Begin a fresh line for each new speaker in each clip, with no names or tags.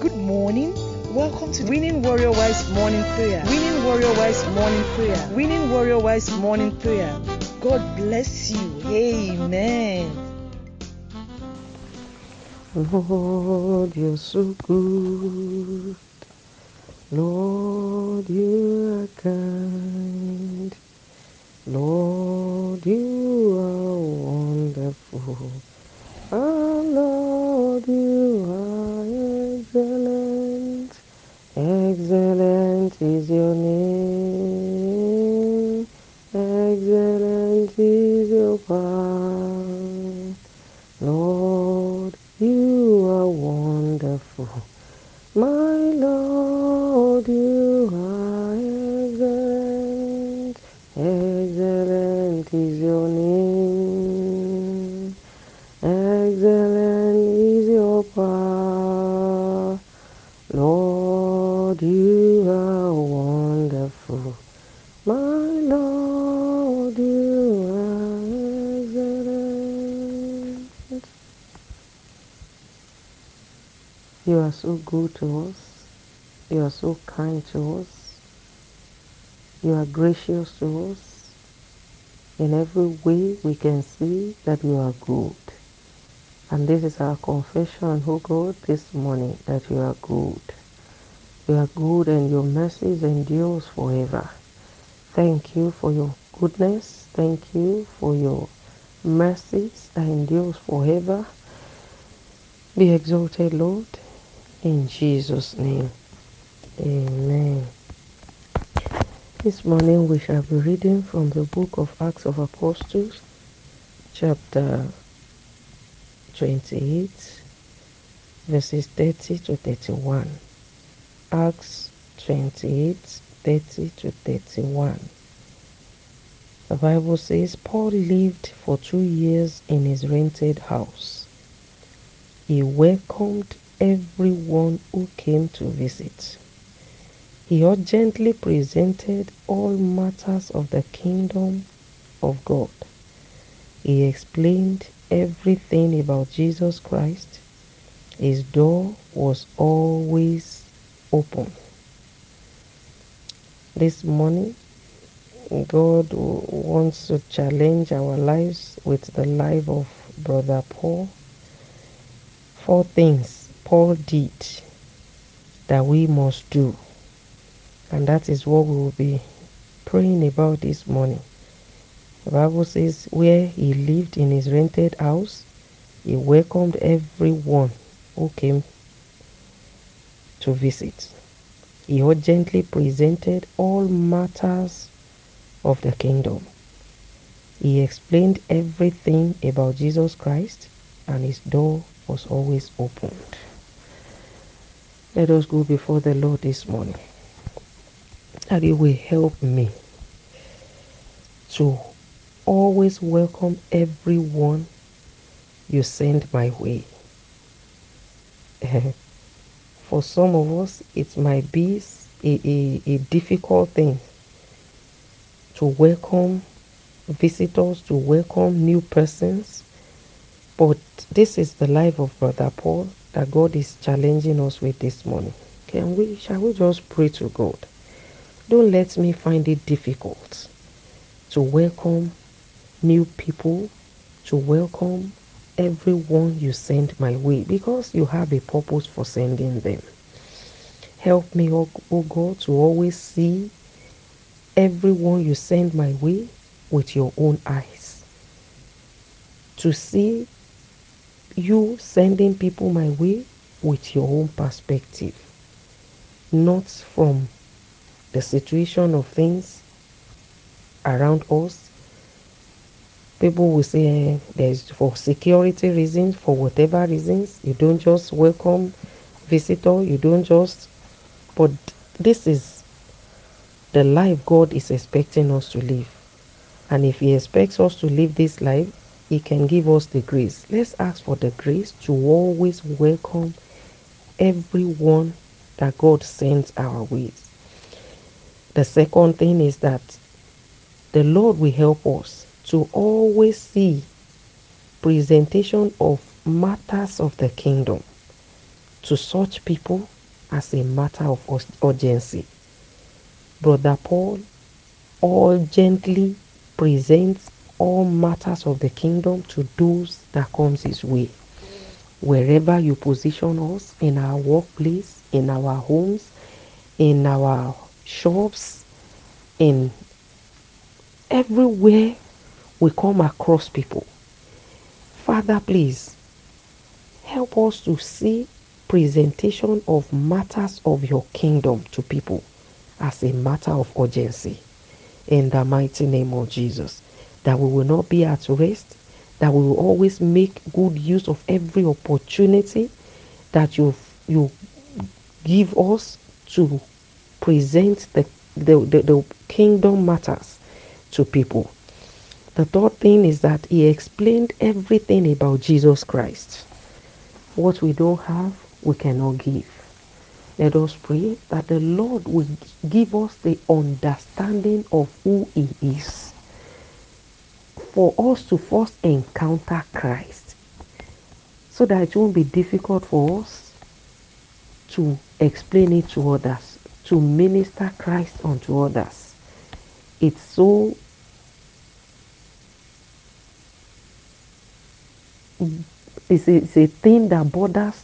Good morning. Welcome to Winning Warrior Wise Morning Prayer. Winning Warrior Wise Morning Prayer. Winning Warrior Wise Morning Prayer. God bless you. Amen.
Lord, you're so good. Lord, you are kind. Lord, you are wonderful. Oh, Lord, you are excellent. Excellent is your name. Excellent is your power. Lord, you are wonderful. My Lord, you are excellent. Excellent is your name. Excellent is your power. Lord, you are wonderful. My Lord, you are excellent. You are so good to us. You are so kind to us. You are gracious to us. In every way we can see that you are good. And this is our confession, oh God, this morning, that you are good. You are good and your mercies endures forever. Thank you for your goodness. Thank you for your mercies that endures forever. Be exalted, Lord, in Jesus' name. Amen. This morning we shall be reading from the book of Acts of Apostles, chapter 28, verses 30 to 31. Acts 28, 30 to 31. The Bible says, Paul lived for 2 years in his rented house. He welcomed everyone who came to visit. He urgently presented all matters of the kingdom of God. He explained everything about Jesus Christ. His door was always open. This morning, God wants to challenge our lives with the life of Brother Paul. 4 things Paul did that we must do. And that is what we will be praying about this morning. The Bible says where he lived in his rented house, he welcomed everyone who came to visit. He urgently presented all matters of the kingdom. He explained everything about Jesus Christ, and his door was always opened. Let us go before the Lord this morning, that He will help me to always welcome everyone you send my way. For some of us, it might be a difficult thing to welcome visitors, to welcome new persons. But this is the life of Brother Paul that God is challenging us with this morning. Shall we just pray to God? Don't let me find it difficult to welcome new people, to welcome everyone you send my way, because you have a purpose for sending them. Help me, oh God, to always see everyone you send my way with your own eyes. To see you sending people my way with your own perspective, not from the situation of things around us. People will say there's for security reasons, for whatever reasons, you don't just welcome visitor, you don't just, but this is the life God is expecting us to live. And if He expects us to live this life, He can give us the grace. Let's ask for the grace to always welcome everyone that God sends our ways. The second thing is that the Lord will help us to always see presentation of matters of the kingdom to such people as a matter of urgency. Brother Paul urgently presents all matters of the kingdom to those that comes his way. Wherever you position us, in our workplace, in our homes, in our shops, in everywhere we come across people. Father, please help us to see presentation of matters of your kingdom to people as a matter of urgency. In the mighty name of Jesus, that we will not be at rest, that we will always make good use of every opportunity that you give us to present the kingdom matters to people. The third thing is that he explained everything about Jesus Christ. What we don't have, we cannot give. Let us pray that the Lord will give us the understanding of who he is, for us to first encounter Christ, so that it won't be difficult for us to explain it to others, to minister Christ unto others. It's a thing that bothers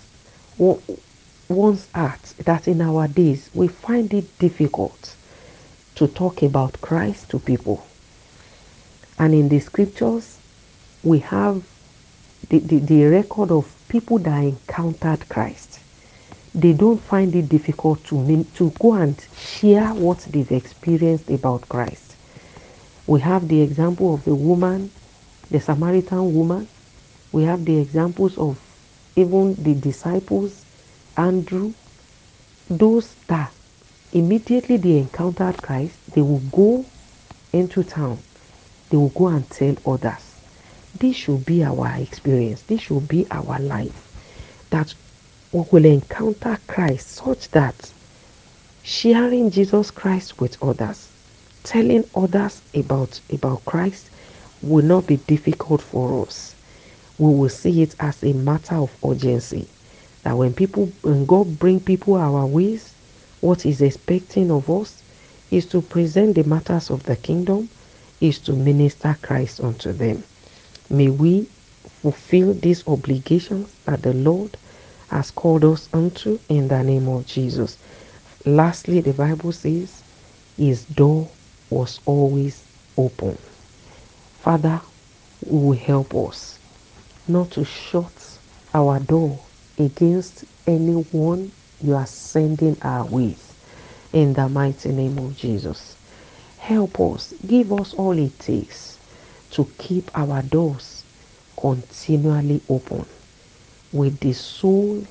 one's heart, that in our days we find it difficult to talk about Christ to people. And in the scriptures, we have the record of people that encountered Christ. They don't find it difficult to go and share what they've experienced about Christ. We have the example of the woman, the Samaritan woman. We have the examples of even the disciples, Andrew. Those that immediately they encountered Christ, they will go into town. They will go and tell others. This should be our experience. This should be our life. That we will encounter Christ such that sharing Jesus Christ with others, telling others about Christ will not be difficult for us. We will see it as a matter of urgency. That when God bring people our ways, what he's expecting of us is to present the matters of the kingdom, is to minister Christ unto them. May we fulfill these obligations that the Lord has called us unto in the name of Jesus. Lastly, the Bible says his door was always open. Father, who will help us not to shut our door against anyone you are sending our ways, in the mighty name of Jesus. Help us, give us all it takes to keep our doors continually open with the sole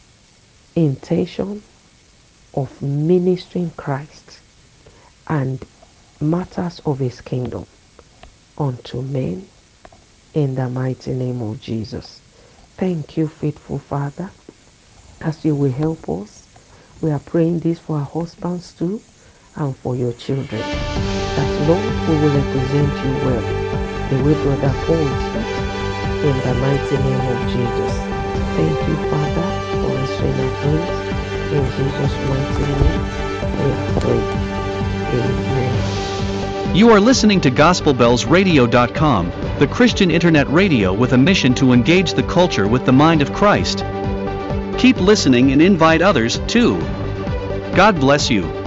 intention of ministering Christ and matters of his kingdom unto men, in the mighty name of Jesus. Thank you, faithful Father, as you will help us. We are praying this for our husbands too, and for your children, that Lord, we will represent you well, the way Brother Paul did, in the mighty name of Jesus. Thank you, Father, for answering our prayers. In Jesus' mighty name, we are praying. Amen.
You are listening to GospelBellsRadio.com, the Christian internet radio with a mission to engage the culture with the mind of Christ. Keep listening and invite others too. God bless you.